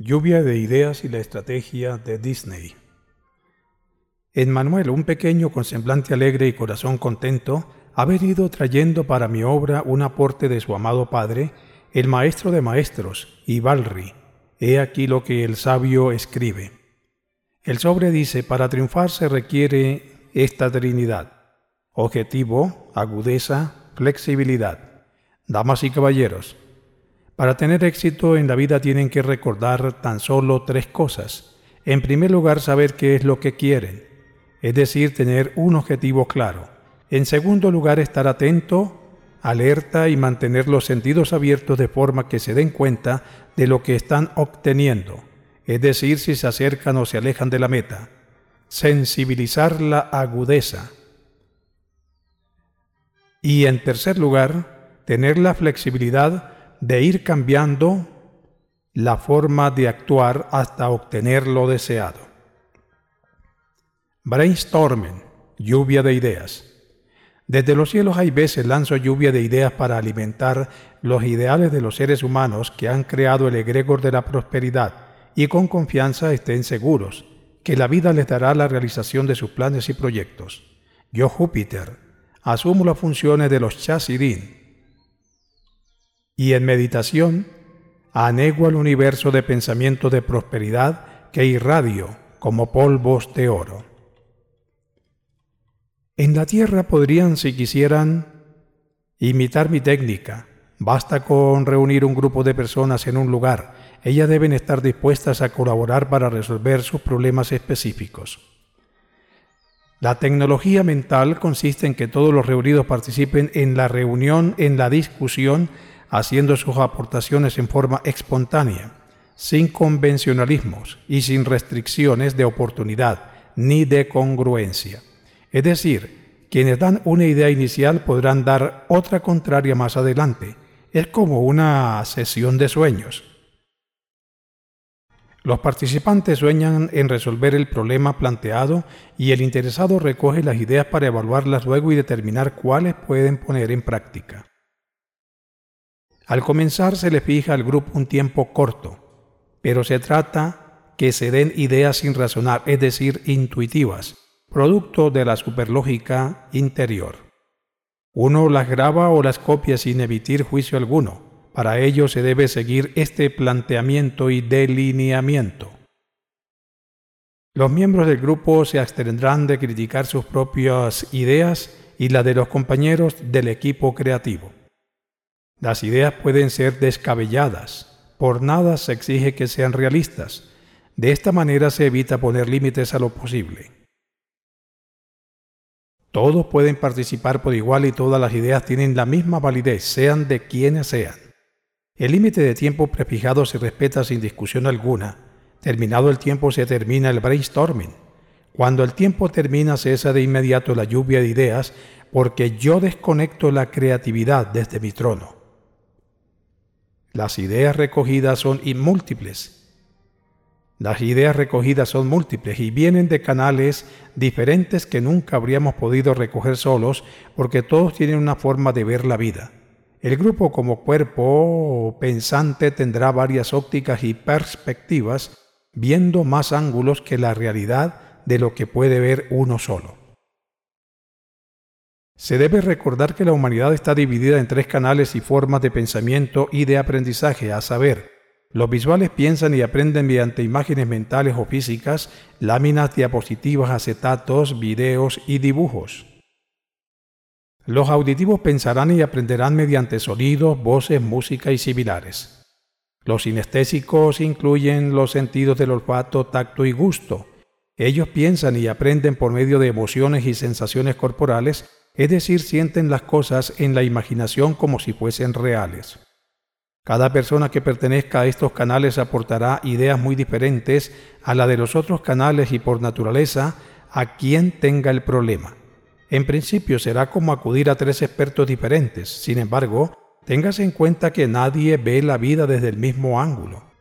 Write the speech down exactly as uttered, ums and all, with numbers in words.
Lluvia de ideas y la estrategia de Disney. Emmanuel, un pequeño con semblante alegre y corazón contento, ha venido trayendo para mi obra un aporte de su amado padre, el maestro de maestros, Ivalri. He aquí lo que el sabio escribe. El sobre dice: para triunfar se requiere esta trinidad: objetivo, agudeza, flexibilidad. Damas y caballeros, para tener éxito en la vida tienen que recordar tan solo tres cosas. En primer lugar, saber qué es lo que quieren, es decir, tener un objetivo claro. En segundo lugar, estar atento, alerta y mantener los sentidos abiertos de forma que se den cuenta de lo que están obteniendo, es decir, si se acercan o se alejan de la meta. Sensibilizar la agudeza. Y en tercer lugar, tener la flexibilidad de ir cambiando la forma de actuar hasta obtener lo deseado. Brainstorming, lluvia de ideas. Desde los cielos hay veces lanzo lluvia de ideas para alimentar los ideales de los seres humanos que han creado el egregor de la prosperidad, y con confianza estén seguros que la vida les dará la realización de sus planes y proyectos. Yo, Júpiter, asumo las funciones de los Chassidim, y en meditación anego al universo de pensamientos de prosperidad que irradio como polvos de oro. En la tierra podrían, si quisieran, imitar mi técnica. Basta con reunir un grupo de personas en un lugar. Ellas deben estar dispuestas a colaborar para resolver sus problemas específicos. La tecnología mental consiste en que todos los reunidos participen en la reunión, en la discusión, haciendo sus aportaciones en forma espontánea, sin convencionalismos y sin restricciones de oportunidad ni de congruencia. Es decir, quienes dan una idea inicial podrán dar otra contraria más adelante. Es como una sesión de sueños. Los participantes sueñan en resolver el problema planteado y el interesado recoge las ideas para evaluarlas luego y determinar cuáles pueden poner en práctica. Al comenzar se le fija al grupo un tiempo corto, pero se trata que se den ideas sin razonar, es decir, intuitivas, producto de la superlógica interior. Uno las graba o las copia sin emitir juicio alguno. Para ello se debe seguir este planteamiento y delineamiento. Los miembros del grupo se abstendrán de criticar sus propias ideas y las de los compañeros del equipo creativo. Las ideas pueden ser descabelladas, por nada se exige que sean realistas. De esta manera se evita poner límites a lo posible. Todos pueden participar por igual y todas las ideas tienen la misma validez, sean de quienes sean. El límite de tiempo prefijado se respeta sin discusión alguna. Terminado el tiempo se termina el brainstorming. Cuando el tiempo termina cesa de inmediato la lluvia de ideas porque yo desconecto la creatividad desde mi trono. Las ideas recogidas son múltiples. Las ideas recogidas son múltiples y vienen de canales diferentes que nunca habríamos podido recoger solos porque todos tienen una forma de ver la vida. El grupo como cuerpo pensante tendrá varias ópticas y perspectivas, viendo más ángulos que la realidad de lo que puede ver uno solo. Se debe recordar que la humanidad está dividida en tres canales y formas de pensamiento y de aprendizaje, a saber, los visuales piensan y aprenden mediante imágenes mentales o físicas, láminas, diapositivas, acetatos, videos y dibujos. Los auditivos pensarán y aprenderán mediante sonidos, voces, música y similares. Los sinestésicos incluyen los sentidos del olfato, tacto y gusto. Ellos piensan y aprenden por medio de emociones y sensaciones corporales, es decir, sienten las cosas en la imaginación como si fuesen reales. Cada persona que pertenezca a estos canales aportará ideas muy diferentes a la de los otros canales y por naturaleza a quien tenga el problema. En principio será como acudir a tres expertos diferentes. Sin embargo, téngase en cuenta que nadie ve la vida desde el mismo ángulo.